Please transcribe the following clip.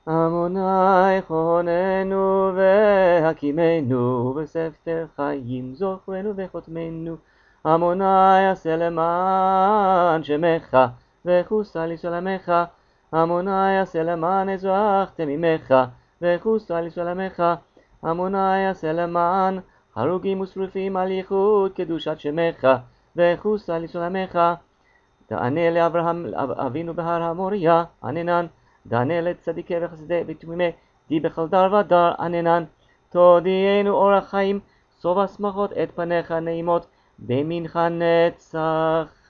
עמוני חוננו והקימנו, בספר חיים זוכרנו וחותמנו. עמוני עשה למען שמך, וחוסה לסלמך. עמוני עשה למען אזרחתם עמך, וחוסה לסלמך. עמוני עשה למען הרוגים ושרופים על ייחוד קדושת שמך, וחוסה לסלמך. תענה לאברהם אבינו בהר המוריה, עננן. תענה לצדיקי וחסדי ותמימי די בכל דר ודר, עננן. תודיענו אורח חיים, סוף השמחות את פניך נעימות, במנחה נצח.